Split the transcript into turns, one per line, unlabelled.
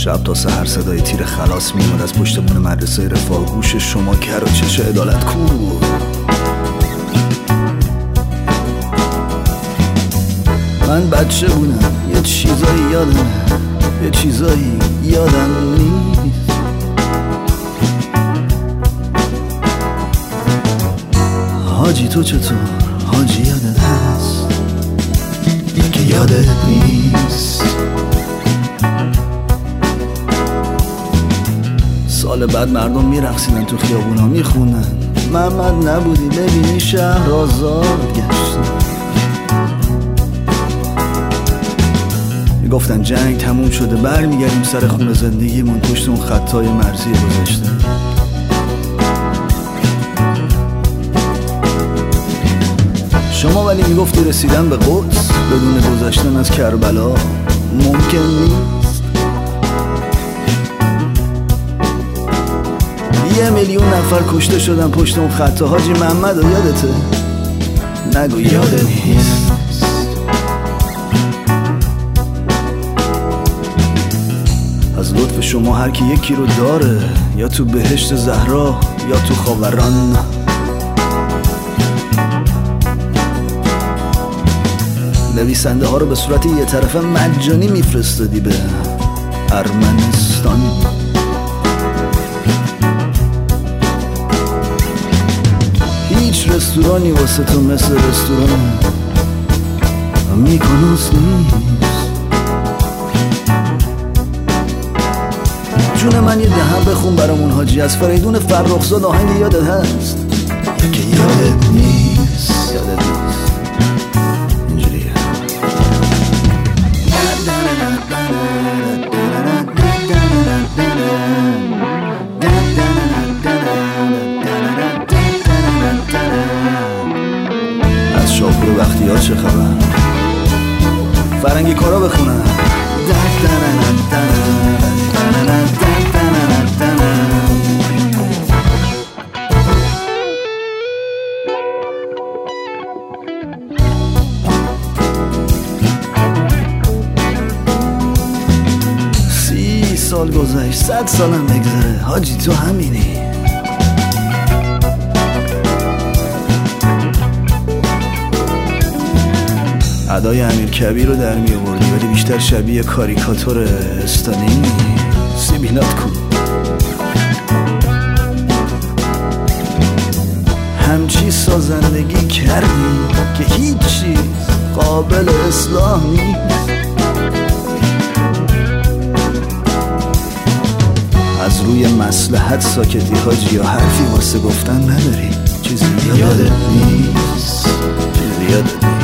شب تا سحر صدای تیر خلاص میومد از پشت بون مدرسه رفاه. گوش شما کر و چش عدالت کو. من بچه بودم یه چیزایی یادم، یه چیزایی یادم نیست. حاجی تو چطور؟ حاجی یادت هست که یادت نیست؟ سال بعد مردم میرقصیدن تو خیابونا میخونن محمد نبودی ببینی شهر آزاد گشتن. میگفتن جنگ تموم شده برمیگردیم سر خون زندگیمون پشت اون خطای مرزی گذاشته. شما ولی میگفتی رسیدن به قدس بدون گذشتن از کربلا ممکن نیست. 1,000,000 نفر کشته شدن پشت اون خطا. حاجی محمد رو یادته؟ نگو یادت نیست. از لطف شما هر کی یکی رو داره، یا تو بهشت زهرا یا تو خاوران. نویسنده ها رو به صورت یه طرفه مجانی میفرستادی به ارمنستان. هیچ رستورانی واسه تو مثل رستوران میکنوس نیست. جون من یه دهن بخون برامون حاجی از فریدون فرخزاد آهنگ یادت هست که یادت نیست. یادت نیست اینجوریه. از شاپور بختیار چه خبر؟ فرنگی کارا بخونن. سال گذشت 100 سالم بگذره حاجی تو همینی. ادای امیر کبیر رو در می آوردی ولی بیشتر شبیه کاریکاتور استالینی. سیبیلات کن. همچی سازندگی کردی که هیچ چیز قابل اصلاح نیست. از روی مصلحت ساکتی حاجی یا حرفی واسه گفتن نداری. چیزی یادت نیست. چیزی یادت نیست.